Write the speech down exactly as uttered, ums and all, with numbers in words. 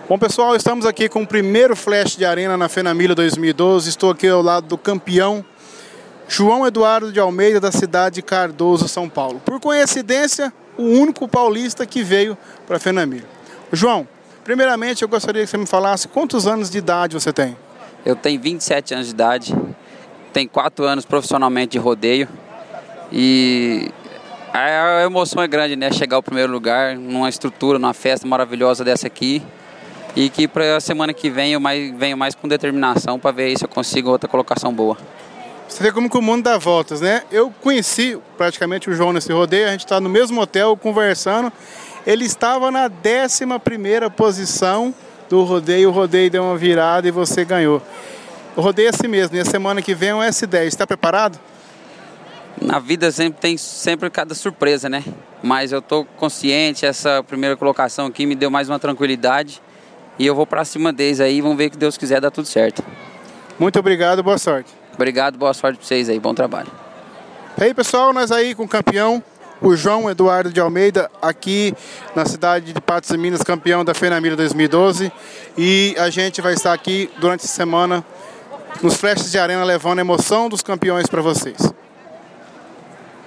Bom, pessoal, estamos aqui com o primeiro Flash de Arena na FENAMILHA dois mil e doze. Estou aqui ao lado do campeão João Eduardo de Almeida, da cidade de Cardoso, São Paulo. Por coincidência, o único paulista que veio para a FENAMILHA. João, primeiramente eu gostaria que você me falasse quantos anos de idade você tem? Eu tenho vinte e sete anos de idade, tenho quatro anos profissionalmente de rodeio e a emoção é grande, né? Chegar ao primeiro lugar numa estrutura, numa festa maravilhosa dessa aqui. E que para a semana que vem eu mais, venho mais com determinação para ver se eu consigo outra colocação boa. Você vê como que o mundo dá voltas, né? Eu conheci praticamente o João nesse rodeio, a gente está no mesmo hotel conversando. Ele estava na décima primeira posição do rodeio, o rodeio deu uma virada e você ganhou. O rodeio é assim mesmo, e a semana que vem é um S dez. Está preparado? Na vida sempre tem sempre cada surpresa, né? Mas eu estou consciente, essa primeira colocação aqui me deu mais uma tranquilidade. E eu vou para cima deles aí, vamos ver que Deus quiser dar tudo certo. Muito obrigado, boa sorte. Obrigado, boa sorte para vocês aí, bom trabalho. E aí, pessoal, nós aí com o campeão, o João Eduardo de Almeida, aqui na cidade de Patos de Minas, campeão da FENAMILHA dois mil e doze. E a gente vai estar aqui durante a semana nos Flashes de Arena levando a emoção dos campeões para vocês.